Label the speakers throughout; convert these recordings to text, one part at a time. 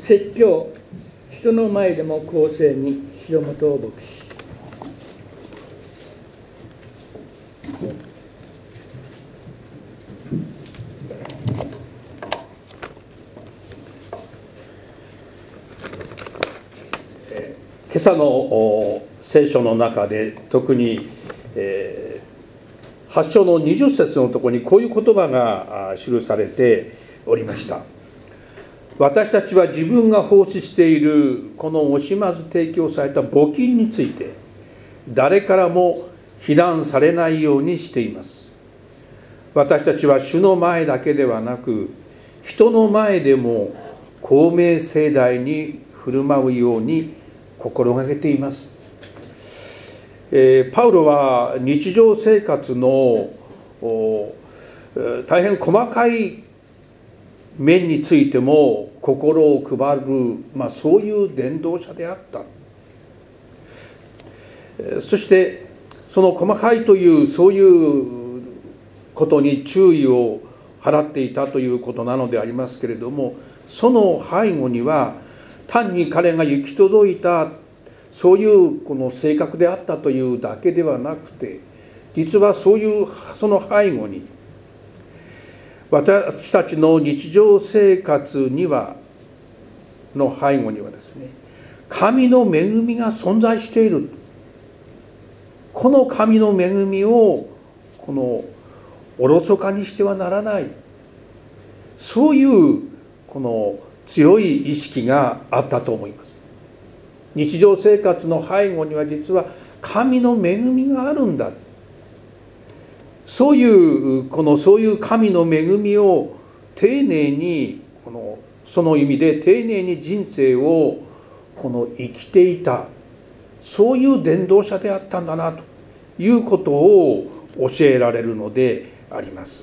Speaker 1: 説教、人の前でも公正に広本牧師。
Speaker 2: 今朝の聖書の中で特に、8章の20節のところにこういう言葉が記されておりました。私たちは自分が奉仕しているこの惜しまず提供された募金について誰からも非難されないようにしています。私たちは主の前だけではなく人の前でも公明正大に振る舞うように心がけています。パウロは日常生活の大変細かい面についても心を配る、そういう伝道者であった。そしてその細かいというそういうことに注意を払っていたということなのでありますけれども、その背後には単に彼が行き届いたそういうこの性格であったというだけではなくて、実はその背後に私たちの日常生活の背後にはですね、神の恵みが存在している。この神の恵みをおろそかにしてはならない、そういうこの強い意識があったと思います。日常生活の背後には実は神の恵みがあるんだ。そういう神の恵みを丁寧にその意味で丁寧に人生を生きていた、そういう伝道者であったんだなということを教えられるのであります。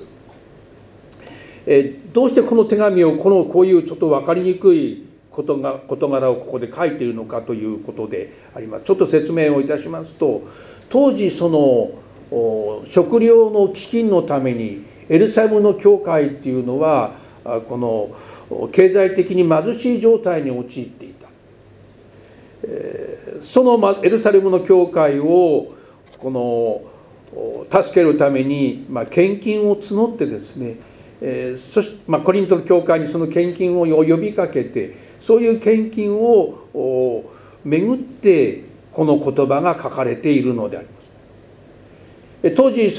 Speaker 2: どうしてこの手紙をこういうちょっと分かりにくい事柄をここで書いているのかということであります。ちょっと説明をいたしますと、当時食料の飢饉のためにエルサレムの教会っていうのはこの経済的に貧しい状態に陥っていた。そのエルサレムの教会を助けるために献金を募ってですね、そしてコリントの教会にその献金を呼びかけて、そういう献金を巡ってこの言葉が書かれているのであります。当時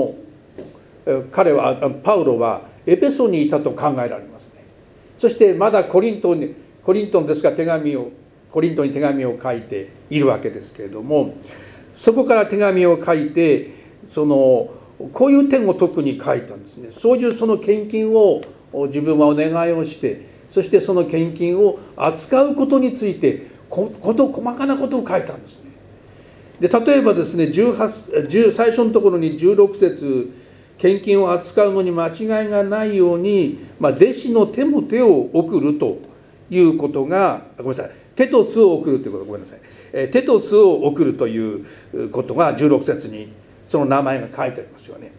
Speaker 2: パウロはエペソにいたと考えられますね。そしてまだコリントにですがコリントに手紙を書いているわけですけれども、そこから手紙を書いてこういう点を特に書いたんですね。そういうその献金を自分はお願いをして、そしてその献金を扱うことについて細かなことを書いたんですね。で例えばですね、最初のところに16節、献金を扱うのに間違いがないように、弟子のテモテを送るということが、テトスを送るということ、テトスを送るということが16節にその名前が書いてありますよね。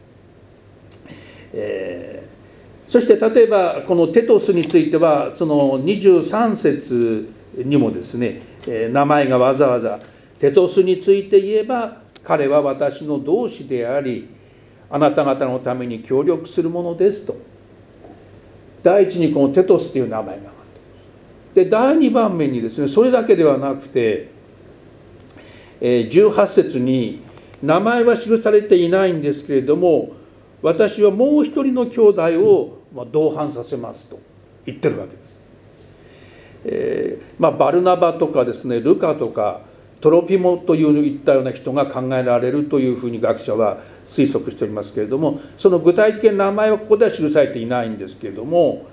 Speaker 2: そして例えばこのテトスについてはその23節にもですね、名前がわざわざテトスについて言えば、彼は私の同志でありあなた方のために協力するものですと、第一にこのテトスという名前があって、で第2番目にですね、それだけではなくて18節に名前は記されていないんですけれども、私はもう一人の兄弟を同伴させますと言ってるわけです。バルナバとかですね、ルカとかトロピモといったような人が考えられるというふうに学者は推測しておりますけれども、その具体的な名前はここでは記されていないんですけれども、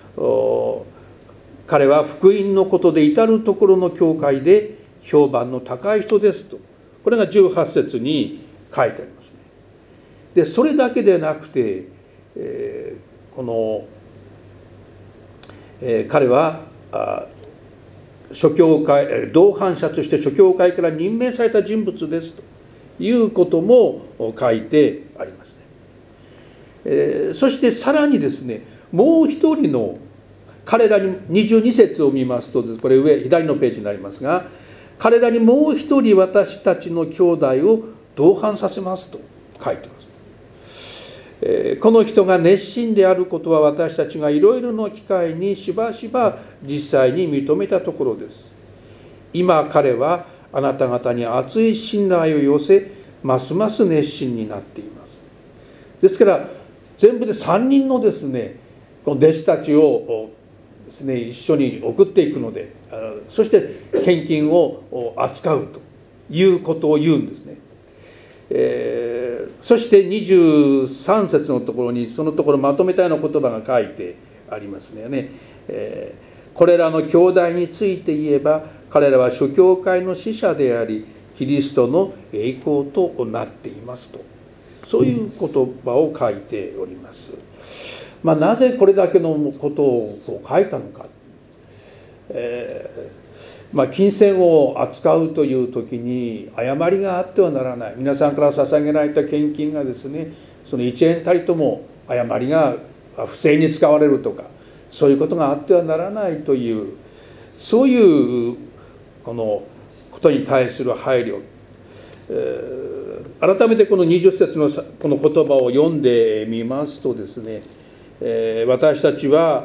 Speaker 2: 彼は福音のことで至るところの教会で評判の高い人ですと、これが18節に書いてありますね。でそれだけでなくて、彼は諸教会同伴者として諸教会から任命された人物ですということも書いてありますね。そしてさらにですね、もう一人の彼らに22節を見ますと、これ左のページになりますが、彼らにもう一人私たちの兄弟を同伴させますと書いています。この人が熱心であることは私たちがいろいろな機会にしばしば実際に認めたところです。今彼はあなた方に熱い信頼を寄せ、ますます熱心になっています。ですから全部で3人のですね、この弟子たちをですね、一緒に送っていくので、そして献金を扱うということを言うんですね。そして23節のところにそのところまとめたような言葉が書いてありますね。これらの兄弟について言えば、彼らは諸教会の使者であり、キリストの栄光となっていますと、そういう言葉を書いております。なぜこれだけのことを書いたのか。金銭を扱うという時に誤りがあってはならない。皆さんから捧げられた献金がですね、その1円たりとも誤りが不正に使われるとか、そういうことがあってはならないという、そういうこのことに対する配慮。改めてこの20節のこの言葉を読んでみますとですね、私たちが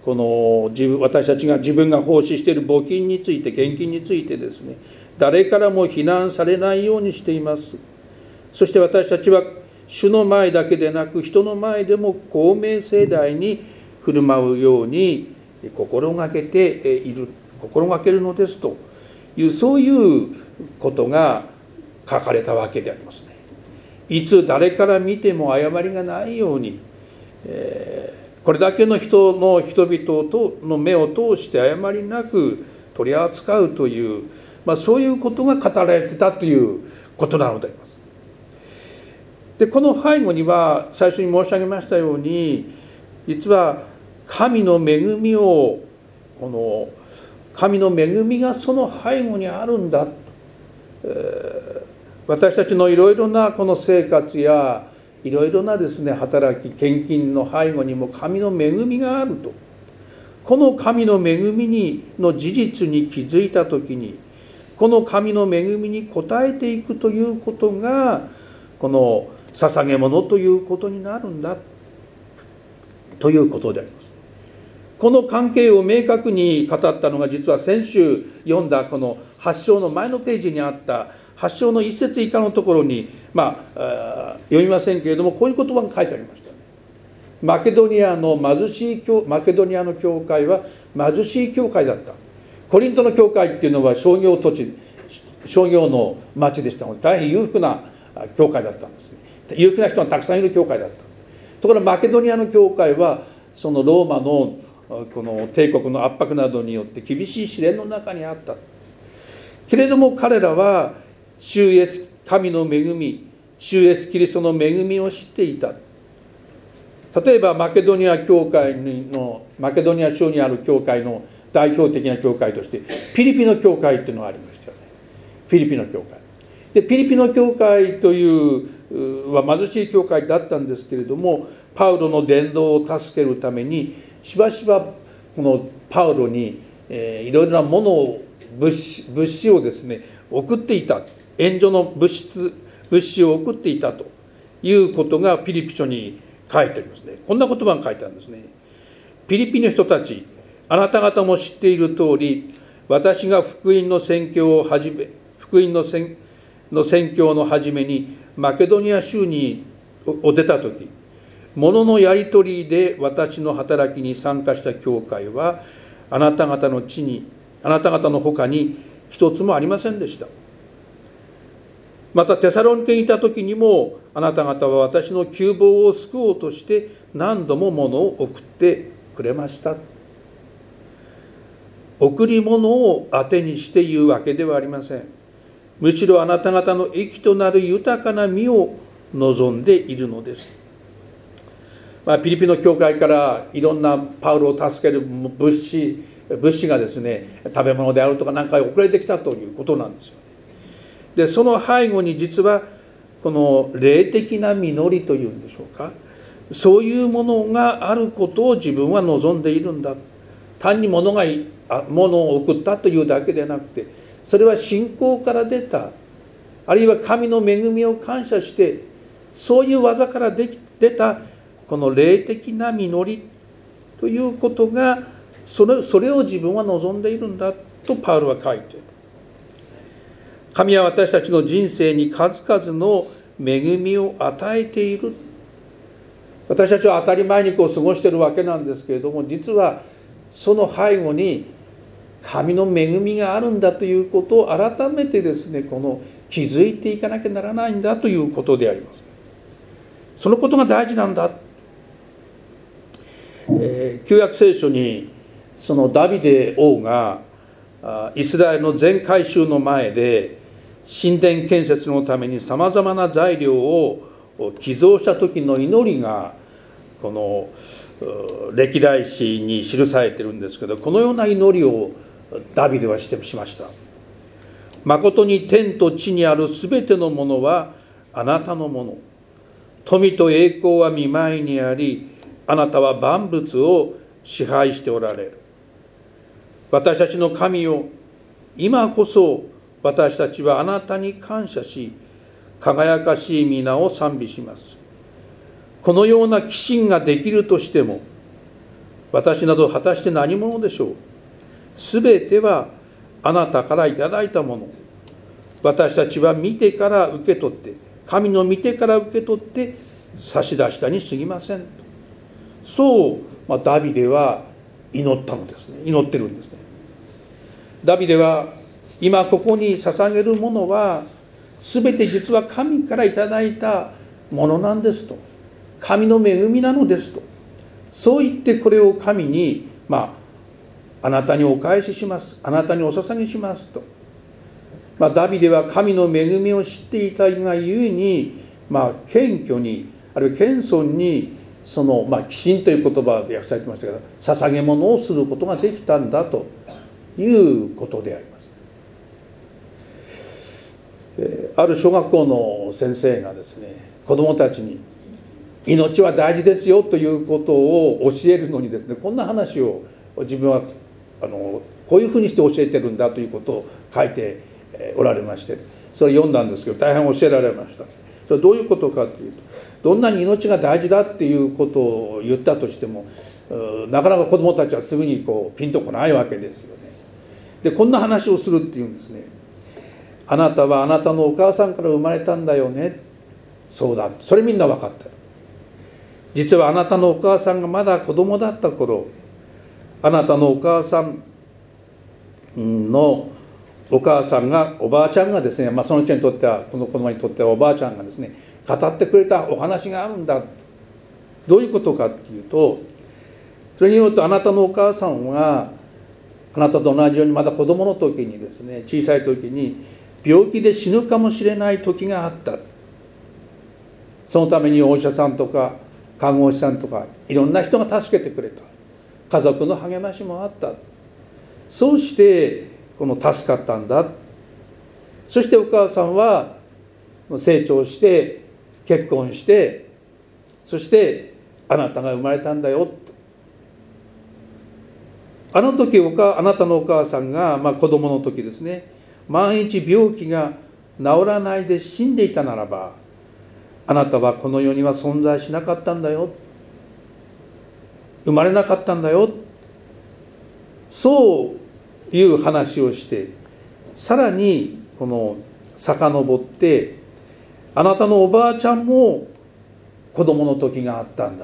Speaker 2: 自分が奉仕している募金について、献金についてですね、誰からも非難されないようにしています。そして私たちは主の前だけでなく人の前でも公明正大に振る舞うように心がけているのですという、そういうことが書かれたわけでありますね。いつ誰から見ても誤りがないように、これだけの人々の目を通して誤りなく取り扱うという、そういうことが語られてたということなのであります。で、この背後には最初に申し上げましたように、実は神の恵みがその背後にあるんだ。私たちのいろいろなこの生活やいろいろなですね、働き、献金の背後にも神の恵みがあると。この神の恵みの事実に気づいたときに、この神の恵みに応えていくということが、この捧げ物ということになるんだということであります。この関係を明確に語ったのが、実は先週読んだこの8章の前のページにあった8章の1節以下のところに、読みませんけれども、こういう言葉が書いてありましたね。マケドニアの教会は貧しい教会だった。コリントの教会っていうのは商業の町でしたので、大変裕福な教会だったんですね。裕福な人がたくさんいる教会だった。ところがマケドニアの教会はそのローマのこの帝国の圧迫などによって厳しい試練の中にあった。けれども彼らは神の恵み、主イエスキリストの恵みを知っていた。例えばマケドニア州にある教会の代表的な教会としてピリピの教会っていうのがありましたよね。ピリピの教会で、ピリピの教会というは貧しい教会だったんですけれども、パウロの伝道を助けるためにしばしばこのパウロにいろいろなものを物資をですね送っていた。援助の物資を送っていたということがピリピ書に書いてありますね。こんな言葉が書いてあるんですね。ピリピの人たち、あなた方も知っている通り、私が福音の宣教の初めにマケドニア州に出た時、物のやり取りで私の働きに参加した教会はあなた方の他に一つもありませんでした。またテサロニケにいた時にもあなた方は私の窮乏を救おうとして何度も物を送ってくれました。贈り物を当てにして言うわけではありません。むしろあなた方の益となる豊かな実を望んでいるのです。ピリピの教会からいろんなパウロを助ける物資がですね、食べ物であるとか何か送られてきたということなんですよ。で、その背後に実はこの霊的な実りというんでしょうか、そういうものがあることを自分は望んでいるんだ。 単に物を送ったというだけでなくて、それは信仰から出た、あるいは神の恵みを感謝して、そういう技から出たこの霊的な実りということが、それを自分は望んでいるんだとパウロは書いている。神は私たちの人生に数々の恵みを与えている。私たちは当たり前に過ごしているわけなんですけれども、実はその背後に神の恵みがあるんだということを改めてですね、気づいていかなきゃならないんだということであります。そのことが大事なんだ。旧約聖書にそのダビデ王がイスラエルの全改宗の前で神殿建設のためにさまざまな材料を寄贈した時の祈りがこの歴代史に記されているんですけど、このような祈りをダビデはしました。誠に天と地にあるすべてのものはあなたのもの。富と栄光は御前にあり、あなたは万物を支配しておられる。私たちの神よ、今こそ私たちはあなたに感謝し、輝かしい皆を賛美します。このような寄進ができるとしても、私など果たして何者でしょう。すべてはあなたからいただいたもの。私たちは見てから受け取って、神の見てから受け取って差し出したに過ぎません。そう、ダビデは祈ったのですね。祈ってるんですね。ダビデは今ここに捧げるものは全て実は神からいただいたものなんですと。神の恵みなのですと。そう言ってこれを神に、あなたにお返しします。あなたにお捧げしますと。ダビデは神の恵みを知っていたがゆえに、謙虚に、あるいは謙遜に、寄進という言葉で訳されてましたけど、捧げ物をすることができたんだということであります。ある小学校の先生がですね、子どもたちに命は大事ですよということを教えるのにですね、こんな話を自分はこういうふうにして教えてるんだということを書いておられまして、それを読んだんですけど大変教えられました。それはどういうことかというと、どんなに命が大事だっていうことを言ったとしても、なかなか子どもたちはすぐにピンとこないわけですよね。でこんな話をするっていうんですね。あなたはあなたのお母さんから生まれたんだよね。そうだ、それみんな分かってる。実はあなたのお母さんがまだ子供だった頃、あなたのお母さんのお母さんが、おばあちゃんがですね、その人にとっては、この子供にとってはおばあちゃんがですね、語ってくれたお話があるんだ。どういうことかっていうと、それによると、あなたのお母さんはあなたと同じようにまだ子供の時にですね、小さい時に病気で死ぬかもしれない時があった。そのためにお医者さんとか看護師さんとかいろんな人が助けてくれた。家族の励ましもあった。そうして助かったんだ。そしてお母さんは成長して結婚して、そしてあなたが生まれたんだよ。あの時あなたのお母さんが、子供の時ですね、万一病気が治らないで死んでいたならば、あなたはこの世には存在しなかったんだよ。生まれなかったんだよ。そういう話をして、さらに遡って、あなたのおばあちゃんも子供の時があったんだ。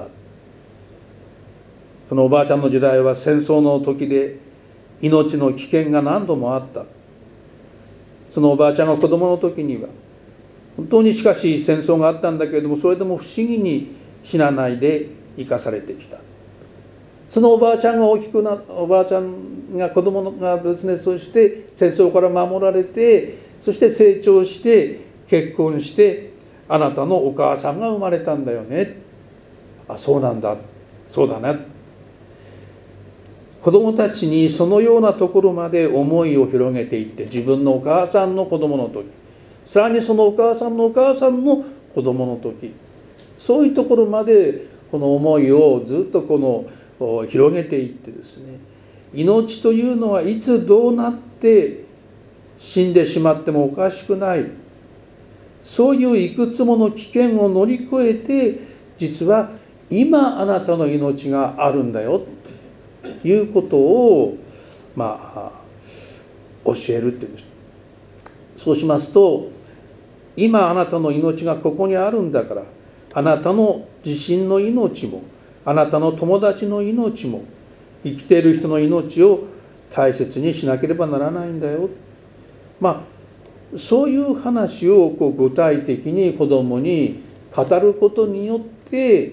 Speaker 2: そのおばあちゃんの時代は戦争の時で命の危険が何度もあった。そのおばあちゃんが子供の時には本当にしかし戦争があったんだけれども、それでも不思議に死なないで生かされてきた。そのおばあちゃんがおばあちゃんが子供がですね、そして戦争から守られて、そして成長して結婚して、あなたのお母さんが生まれたんだよね。あ、そうなんだ、そうだね。子供たちにそのようなところまで思いを広げていって、自分のお母さんの子供の時、さらにそのお母さんのお母さんの子供の時、そういうところまでこの思いをずっと広げていってですね、 命というのはいつどうなって死んでしまってもおかしくない、そういういくつもの危険を乗り越えて、実は今あなたの命があるんだよということを教えるっていうんです。そうしますと、今あなたの命がここにあるんだから、あなたの自身の命も、あなたの友達の命も、生きている人の命を大切にしなければならないんだよ。そういう話を具体的に子どもに語ることによって、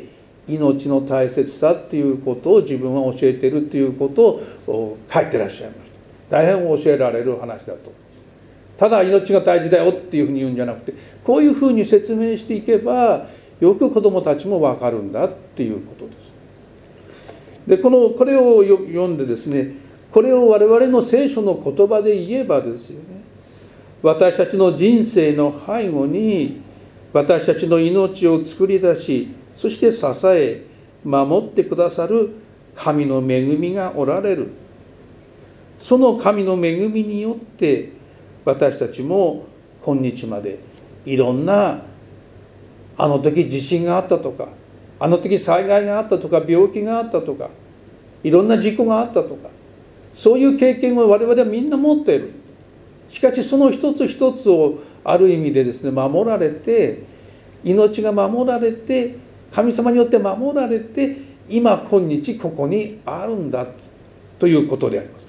Speaker 2: 命の大切さっていうことを自分は教えているということを書いてらっしゃいました。大変教えられる話だと思います。ただ命が大事だよっていうふうに言うんじゃなくて、こういうふうに説明していけばよく子どもたちも分かるんだっていうことです。でこれを読んでですね、これを我々の聖書の言葉で言えばですよね、私たちの人生の背後に私たちの命を作り出し、そして支え守ってくださる神の恵みがおられる。その神の恵みによって私たちも今日までいろんな、あの時地震があったとか、あの時災害があったとか、病気があったとか、いろんな事故があったとか、そういう経験を我々はみんな持っている。しかしその一つ一つをある意味でですね、守られて、命が守られて、神様によって守られて、今日ここにあるんだということであります。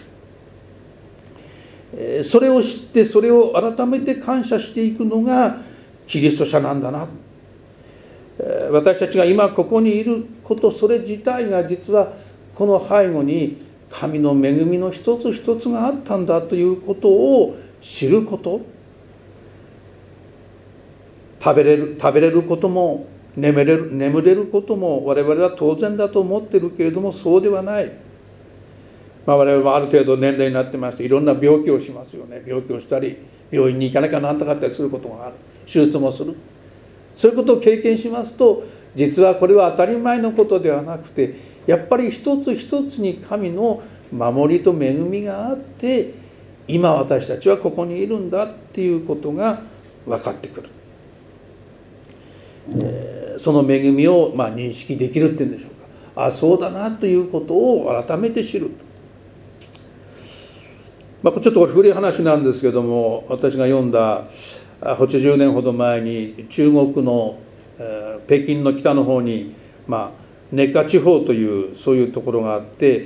Speaker 2: それを知って、それを改めて感謝していくのがキリスト者なんだな。私たちが今ここにいること、それ自体が実はこの背後に神の恵みの一つ一つがあったんだということを知ること。食べれることも眠れることも我々は当然だと思っているけれども、そうではない。我々はある程度年齢になってまして、いろんな病気をしますよね。病気をしたり、病院に行かなきゃなんとかったりすることがある。手術もする。そういうことを経験しますと、実はこれは当たり前のことではなくて、やっぱり一つ一つに神の守りと恵みがあって、今私たちはここにいるんだっていうことが分かってくる。その恵みを認識できるっていうんでしょうか。そうだなということを改めて知る。ちょっとこれ古い話なんですけども、私が読んだ80年ほど前に中国の北京の北の方に寧夏地方というそういうところがあって、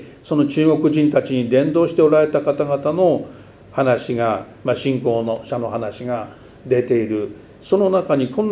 Speaker 2: その中国人たちに伝道しておられた方々の話が、信仰者の話が出ている。その中にこ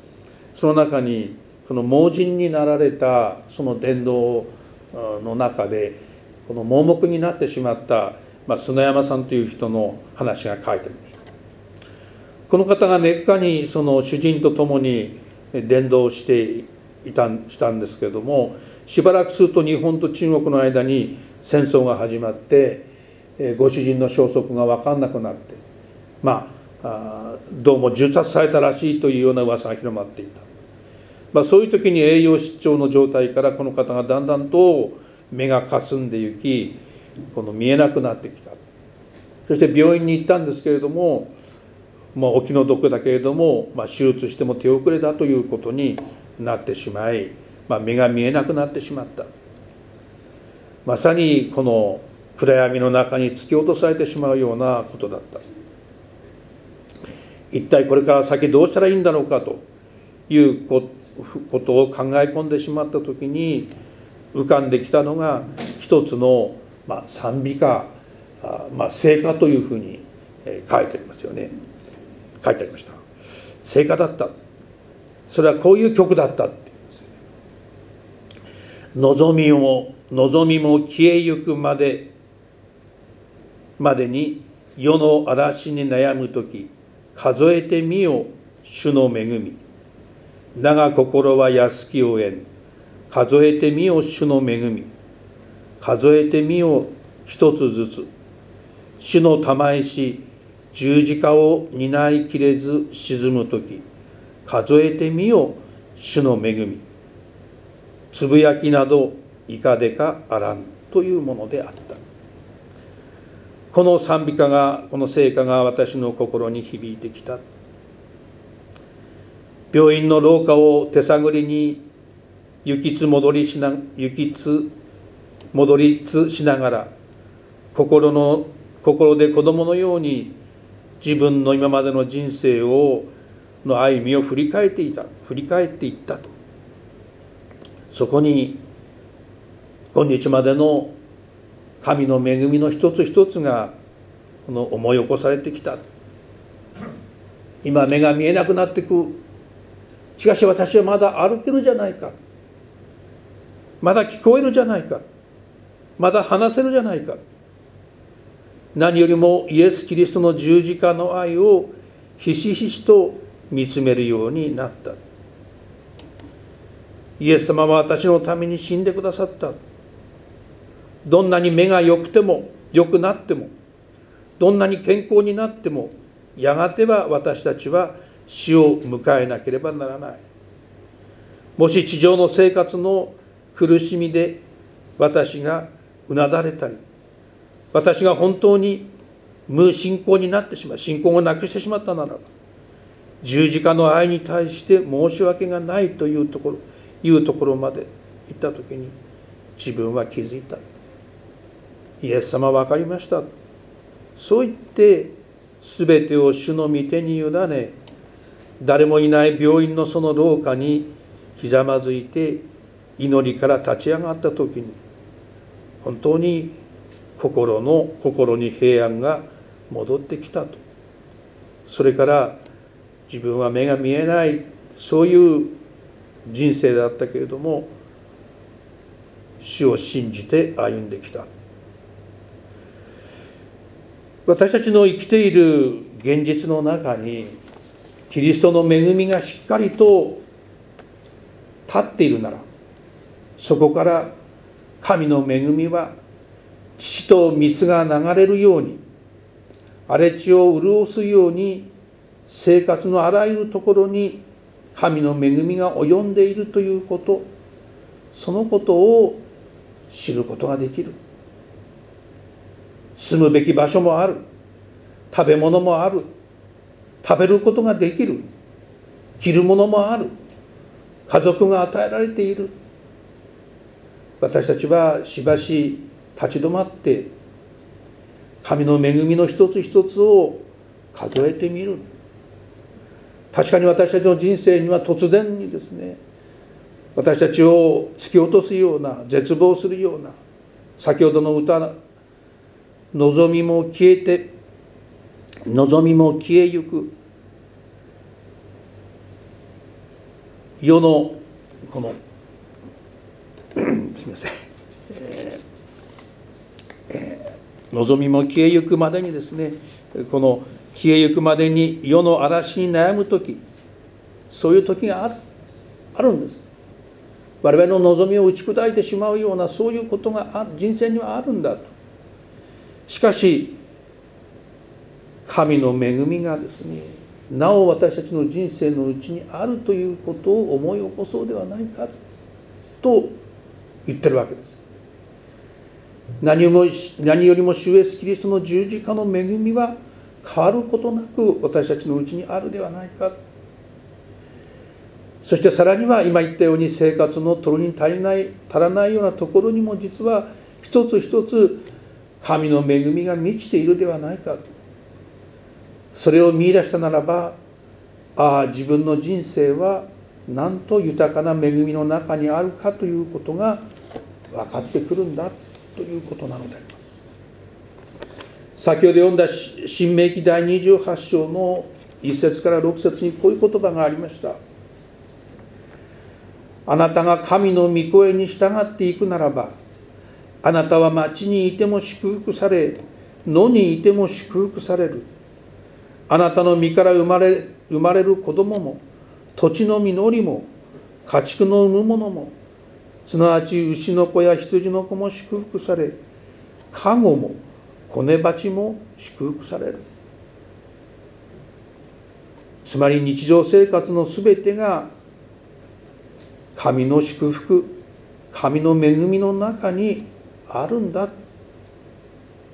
Speaker 2: の盲人になられたその伝道の中で、この盲目になってしまった砂山さんという人の話が書いてありました。この方が熱夏にその主人と共に伝道したんですけれども、しばらくすると日本と中国の間に戦争が始まって、ご主人の消息が分かんなくなって、どうも銃殺されたらしいというような噂が広まっていた。そういう時に栄養失調の状態からこの方がだんだんと目がかすんでいき、見えなくなってきた。そして病院に行ったんですけれども、お気の毒だけれども、手術しても手遅れだということになってしまい、目が見えなくなってしまった。まさにこの暗闇の中に突き落とされてしまうようなことだった。一体これから先どうしたらいいんだろうかということを考え込んでしまった時に浮かんできたのが一つの賛美歌、聖歌というふうに書いてありますよね。書いてありました。聖歌だった。それはこういう曲だったっていうんですよね。望みも消えゆくまでに世の嵐に悩むとき、数えてみよ主の恵み。だが心は安きを得ん。数えてみよ主の恵み。数えてみよ一つずつ。主の玉石、十字架を担いきれず沈むとき、数えてみよ主の恵み。つぶやきなどいかでかあらんというものであった。 この賛美歌が、この聖歌が私の心に響いてきた。病院の廊下を手探りに行きつ戻りつしながら、心で子供のように自分の今までの人生の歩みを振り返っていったと。そこに今日までの神の恵みの一つ一つが思い起こされてきた。今目が見えなくなってく。しかし私はまだ歩けるじゃないか。まだ聞こえるじゃないか。まだ話せるじゃないか。何よりもイエス・キリストの十字架の愛をひしひしと見つめるようになった。イエス様は私のために死んでくださった。どんなに目が良くなっても、どんなに健康になっても、やがては私たちは死を迎えなければならない。もし地上の生活の苦しみで私がうなだれたり、私が本当に無信仰になってしまう、信仰をなくしてしまったならば、十字架の愛に対して申し訳がないというところまで行ったときに、自分は気づいた。イエス様は分かりました。そう言って全てを主の御手に委ね、誰もいない病院のその廊下にひざまずいて祈りから立ち上がったときに、本当に心に平安が戻ってきたと。それから自分は目が見えない、そういう人生だったけれども、主を信じて歩んできた。私たちの生きている現実の中にキリストの恵みがしっかりと立っているなら、そこから神の恵みは血と蜜が流れるように、荒れ地を潤すように、生活のあらゆるところに神の恵みが及んでいるということ、そのことを知ることができる。住むべき場所もある、食べ物もある、食べることができる、着るものもある、家族が与えられている。私たちはしばし立ち止まって神の恵みの一つ一つを数えてみる。確かに私たちの人生には突然にですね、私たちを突き落とすような、絶望するような、先ほどの歌、望みも消えゆく世のこのすみません、望みも消えゆくまでにですね、この消えゆくまでに世の嵐に悩む時、そういう時があるんです。我々の望みを打ち砕いてしまうような、そういうことが人生にはあるんだと。しかし神の恵みがですね、なお私たちの人生のうちにあるということを思い起こそうではないかと言ってるわけです。何よりも主イエスキリストの十字架の恵みは変わることなく私たちのうちにあるではないか。そしてさらには今言ったように、生活の取るに足らないようなところにも実は一つ一つ神の恵みが満ちているではないか。それを見出したならば、自分の人生はなんと豊かな恵みの中にあるかということが分かってくるんだということなのであります。先ほど読んだ申命記第28章の1節から6節にこういう言葉がありました。あなたが神の御声に従っていくならば、あなたは町にいても祝福され、野にいても祝福される。あなたの身から生まれる子供も、土地の実りも、家畜の産むものも、すなわち牛の子や羊の子も祝福され、籠も子根鉢も祝福される。つまり日常生活のすべてが神の祝福、神の恵みの中にあるんだ。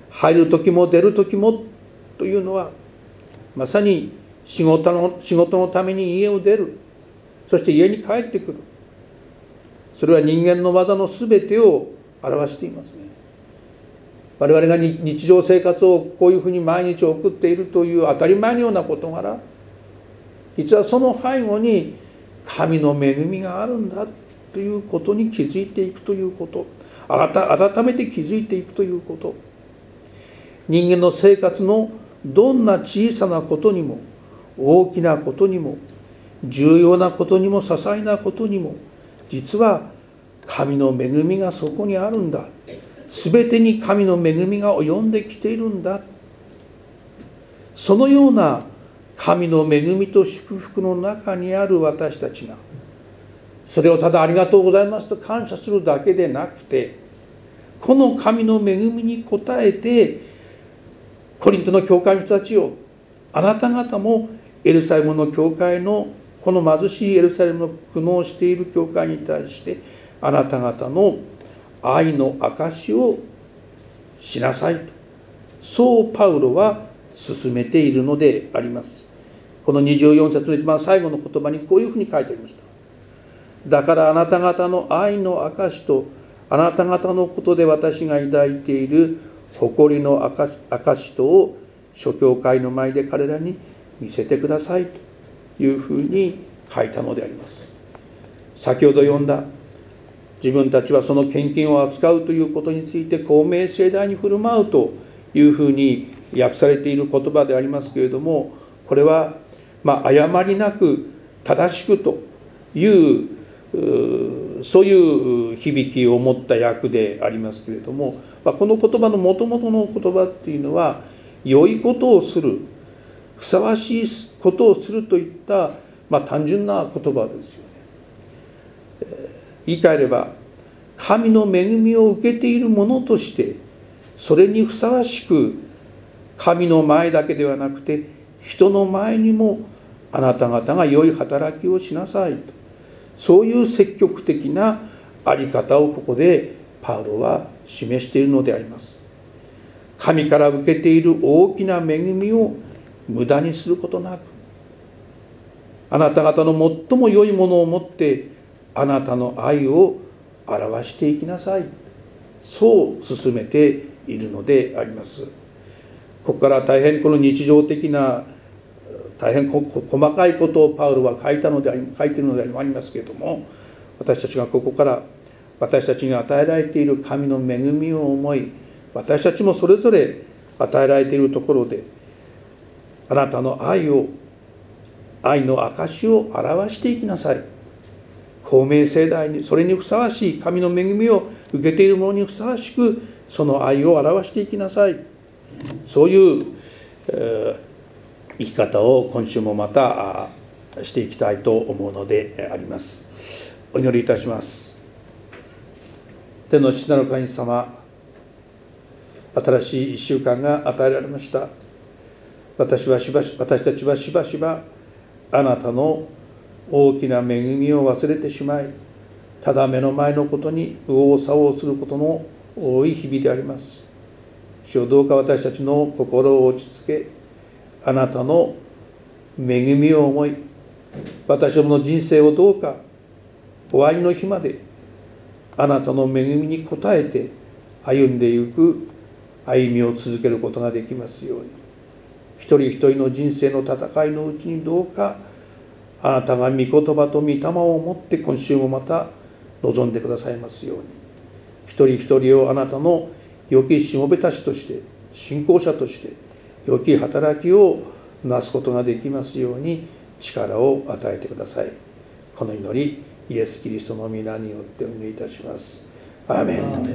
Speaker 2: 入る時も出る時もというのは、まさに仕事のために家を出る、そして家に帰ってくる、それは人間の技のすべてを表していますね。我々が日常生活をこういうふうに毎日送っているという当たり前のような事柄、実はその背後に神の恵みがあるんだということに気づいていくということ、改めて気づいていくということ、人間の生活のどんな小さなことにも大きなことにも重要なことにも些細なことにも、実は神の恵みがそこにあるんだ、すべてに神の恵みが及んできているんだ。そのような神の恵みと祝福の中にある私たちが、それをただありがとうございますと感謝するだけでなくて、この神の恵みに応えて、コリントの教会の人たちを、あなた方もエルサレムの教会の、この貧しいエルサレムの苦悩している教会に対して、あなた方の愛の証をしなさいと、そうパウロは進めているのであります。この24節の一番最後の言葉にこういうふうに書いてありました。だからあなた方の愛の証と、あなた方のことで私が抱いている誇りの証とを諸教会の前で彼らに見せてくださいというふうに書いたのであります。先ほど読んだ、自分たちはその献金を扱うということについて公明正大に振る舞うというふうに訳されている言葉でありますけれども、これは誤りなく正しくというそういう響きを持った訳でありますけれども、この言葉のもともとの言葉っていうのは、良いことをする、ふさわしいことをするといった、単純な言葉ですよね。言い換えれば、神の恵みを受けているものとして、それにふさわしく神の前だけではなくて人の前にもあなた方が良い働きをしなさいと、そういう積極的なあり方をここでパウロは示しているのであります。神から受けている大きな恵みを無駄にすることなく、あなた方の最も良いものをもってあなたの愛を表していきなさい、そう進めているのであります。ここから大変この日常的な大変細かいことをパウロは書いているのでありますけれども、私たちがここから私たちに与えられている神の恵みを思い、私たちもそれぞれ与えられているところであなたの愛の証を表していきなさい。公明正大に、それにふさわしい神の恵みを受けている者にふさわしくその愛を表していきなさい。そういう生き方を今週もまたしていきたいと思うのであります。お祈りいたします。天の父なる神様、新しい1週間が与えられました。私たちはしばしばあなたの大きな恵みを忘れてしまい、ただ目の前のことに右往左往することの多い日々であります。主よ、どうか私たちの心を落ち着け、あなたの恵みを思い、私どもの人生をどうか終わりの日まであなたの恵みに応えて歩んでいく歩みを続けることができますように、一人一人の人生の戦いのうちにどうかあなたが御言葉と御霊を持って今週もまた臨んでくださいますように、一人一人をあなたの良きしもべたちとして信仰者として良き働きをなすことができますように力を与えてください。この祈りイエス・キリストの皆によってお祈りいたします。アーメン。